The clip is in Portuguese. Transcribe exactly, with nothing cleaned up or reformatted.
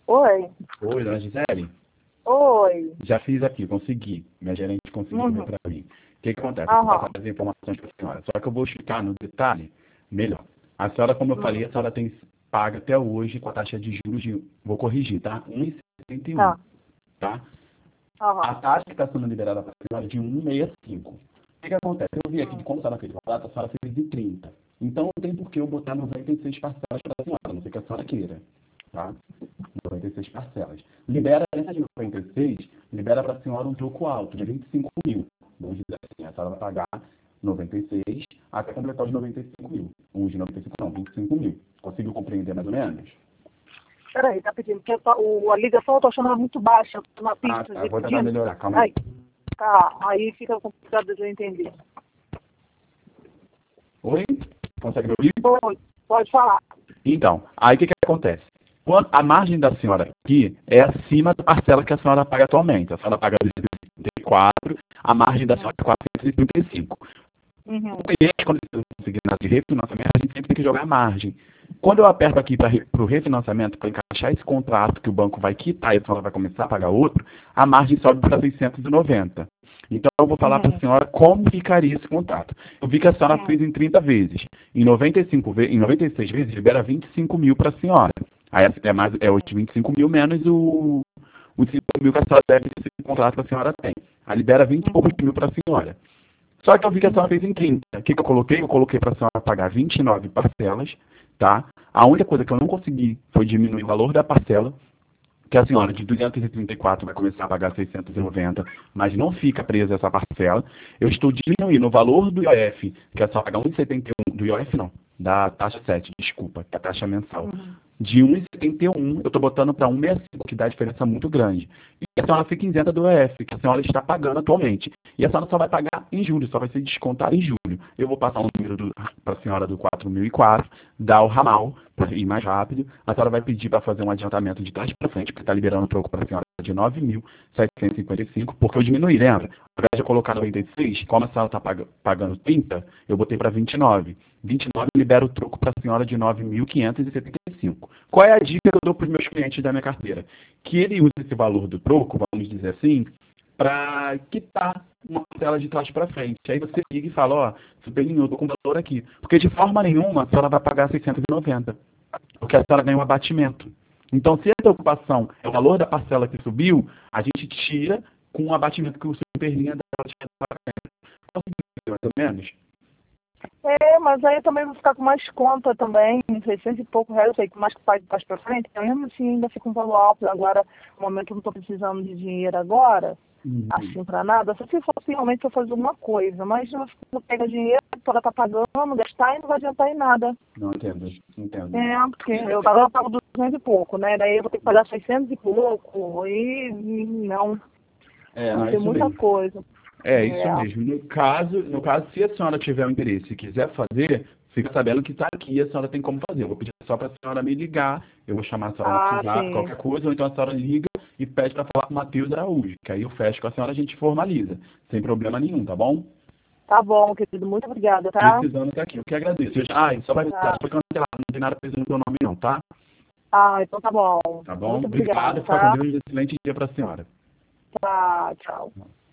Oi. Oi, dona Gisele? Oi. Já fiz aqui, consegui. Minha gerente conseguiu Uhum. ver para mim. O que, que acontece? Eu vou Aham. passar as informações para a senhora. Só que eu vou explicar no detalhe melhor. A senhora, como eu falei, Uhum. a senhora tem paga até hoje com a taxa de juros de... Vou corrigir, tá? um vírgula setenta e um, Tá. tá? A Aham. taxa que está sendo liberada para a senhora é de um vírgula sessenta e cinco. O que, que acontece? Eu vi aqui de Uhum. como a senhora fez a data, a senhora fez de trinta. Então não tem por que eu botar noventa e seis parcelas para a senhora, a não ser que a senhora queira. Tá? noventa e seis parcelas. Libera, essa de noventa e seis, libera para a senhora um troco alto, de vinte e cinco mil. Vamos dizer assim, a senhora vai pagar noventa e seis até completar os noventa e cinco mil. Os de noventa e cinco não, vinte e cinco mil. Conseguiu compreender mais ou menos? Peraí, tá pedindo, porque eu tô- o, a ligação eu tô achando ela muito baixa, eu tô na Ah, pista tá. de Vou tentar pedindo. melhorar, calma aí. Aí, tá, aí fica complicado de eu entender. Oi? Consegue me ouvir? Oi, pode falar. Então, aí o que, que acontece? Quando a margem da senhora aqui é acima da parcela que a senhora paga atualmente. A senhora paga duzentos e trinta e quatro, a margem da senhora é quatrocentos e trinta e cinco. Uhum. O cliente, quando ele conseguir de refinanciamento, a gente sempre tem que jogar a margem. Quando eu aperto aqui para o refinanciamento, para encaixar esse contrato que o banco vai quitar e a senhora vai começar a pagar outro, a margem sobe para seiscentos e noventa. Então, eu vou falar para a Uhum. senhora como ficaria esse contrato. Eu vi que a senhora Uhum. fez em trinta vezes. Em noventa e cinco ve- em noventa e seis vezes, libera vinte e cinco mil para a senhora. Aí é mais é os vinte e cinco mil menos o, os cinco mil que a senhora deve desse contrato que a senhora tem. Aí libera vinte e poucos Uhum. mil para a senhora. Só que eu vi que a senhora Uhum. fez em trinta. O que, que eu coloquei? Eu coloquei para a senhora pagar vinte e nove parcelas, tá? A única coisa que eu não consegui foi diminuir o valor da parcela, que a senhora de duzentos e trinta e quatro vai começar a pagar seiscentos e noventa, mas não fica presa essa parcela. Eu estou diminuindo o valor do I O F, que a senhora paga um vírgula setenta e um, do I O F não, da taxa sete, desculpa, que é a taxa mensal. Uhum. De um vírgula setenta e um, eu estou botando para um vírgula sessenta e cinco, que dá diferença muito grande. E a senhora fica isenta do I O F, que a senhora está pagando atualmente. E a senhora só vai pagar em julho, só vai ser descontado em julho. Eu vou passar um número para a senhora do quatro mil e quatro, dar o ramal, para ir mais rápido. A senhora vai pedir para fazer um adiantamento de trás para frente, porque está liberando o troco para a senhora de nove mil setecentos e cinquenta e cinco, porque eu diminui, lembra? Ao invés de eu colocar noventa e seis, como a senhora está pagando trinta, eu botei para vinte e nove. vinte e nove libera o troco para a senhora de nove mil quinhentos e setenta e cinco. Qual é a dica que eu dou para os meus clientes da minha carteira? Que ele use esse valor do troco, vamos dizer assim, para quitar uma tela de trás para frente. Aí você liga e fala, ó, Superlinho, eu tô com valor aqui. Porque de forma nenhuma a senhora vai pagar seiscentos e noventa, porque a senhora ganha um abatimento. Então, se a preocupação é o valor da parcela que subiu, a gente tira com o abatimento que o Superlinha dá para mais ou menos. É, mas aí eu também vou ficar com mais conta também, seiscentos e pouco reais, eu sei que mais que pague mais pra frente, então mesmo assim ainda fica um valor alto. Agora, no momento que eu não estou precisando de dinheiro agora, Uhum. assim pra nada, só se fosse realmente pra fazer alguma coisa, mas eu não pega dinheiro, ela tá pagando, gastar e não vai adiantar em nada. Não entendo, entendo. É, porque eu tava eu pago duzentos e pouco, né? Daí eu vou ter que pagar seiscentos e pouco, e não, É, vai não, é ser isso muita mesmo. coisa. É, isso É. mesmo. No caso, no caso, se a senhora tiver o interesse e quiser fazer, fica sabendo que está aqui e a senhora tem como fazer. Eu vou pedir só para a senhora me ligar, eu vou chamar a senhora no Ah, WhatsApp, sim. qualquer coisa, ou então a senhora liga e pede para falar com o Matheus Araújo, que aí eu fecho com a senhora e a gente formaliza, sem problema nenhum, tá bom? Tá bom, querido, muito obrigada, tá? Precisando tá aqui, eu que agradeço. Eu já- Ah, e só para avisar, Tá. foi cancelado, não tem nada preso no teu nome não, tá? Ah, então tá bom. Tá bom? Muito Obrigado, obrigada, fica com tá? Deus, um excelente dia para a senhora. Tá, tchau.